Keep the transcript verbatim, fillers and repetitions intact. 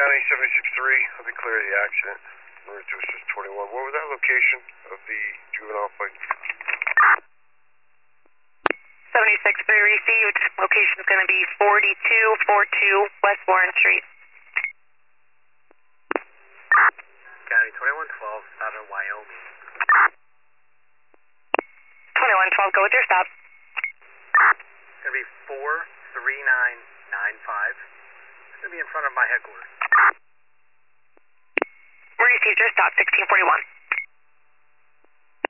County seventy-six three, I'll be clear of the accident. Number two assist twenty-one. What was that location of the juvenile fight? seventy-six three received. Location's going to be forty-two forty-two West Warren Street. County twenty-one twelve, out of Wyoming. twenty-one twelve, go with your stop. It's going to be four three nine nine five. It's going to be in front of my headquarters. Received your stop, sixteen forty-one.